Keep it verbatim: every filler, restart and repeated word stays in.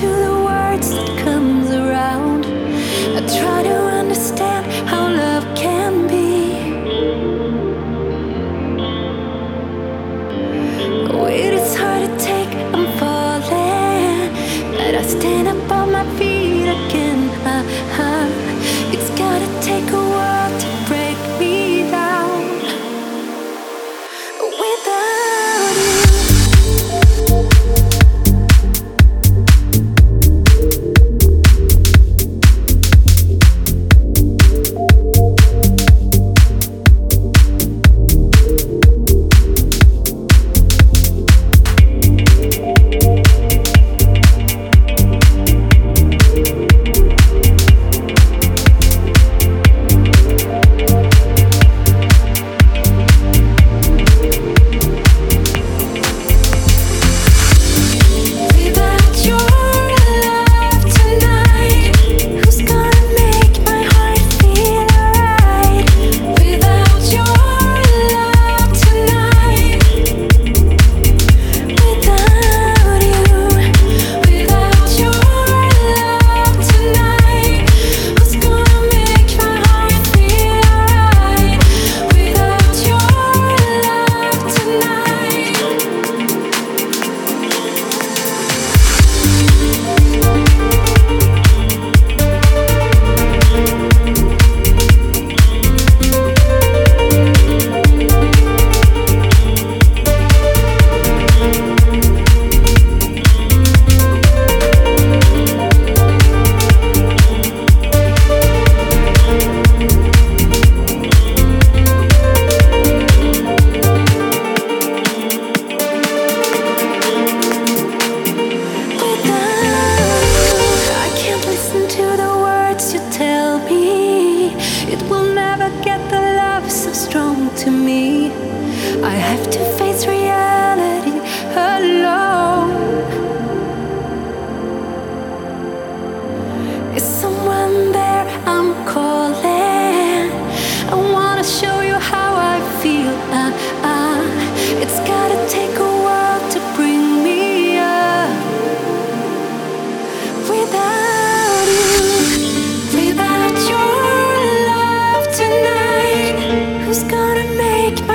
to the words that comes around. I try to understand how love can be. Wait, it's hard to take, I'm falling, but I stand up on my feet again. uh-huh. It's gotta take a while to break me down. Without you, to me, I have to face reality alone. Is someone there? I'm calling. I wanna show you how I feel. uh, uh, It's gotta take a while to bring me up. Without you, without your love tonight, who's gonna make my